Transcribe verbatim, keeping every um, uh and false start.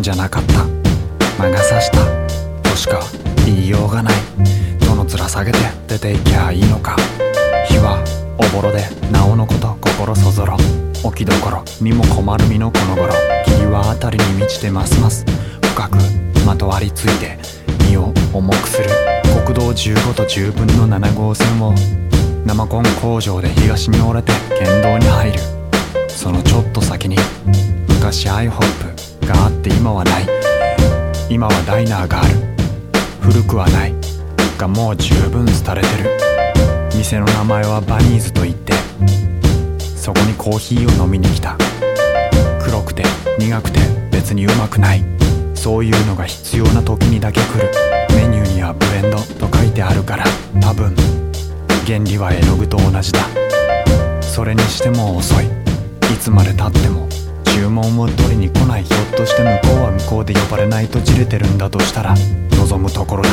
じゃなかった。魔が差したとしか言いようがない。どの面下げて出ていきゃいいのか。日はおぼろでなおのこと心そぞろ。置きどころ身も困る身のこの頃。霧は辺りに満ちてますます深くまとわりついて身を重くする。国道じゅうごとじゅうぶんのなな号線を生コン工場で東に折れて県道に入る。そのちょっと先に昔アイホップがあって今はない。今はダイナーがある。古くはないがもう十分廃れてる。店の名前はバニーズと言って、そこにコーヒーを飲みに来た。黒くて苦くて別にうまくない。そういうのが必要な時にだけ来る。メニューにはブレンドと書いてあるから、多分原理は絵の具と同じだ。それにしても遅い。いつまで経っても注文を取りに来ない。ひょっとして向こうは向こうで呼ばれないとじれてるんだとしたら、望むところ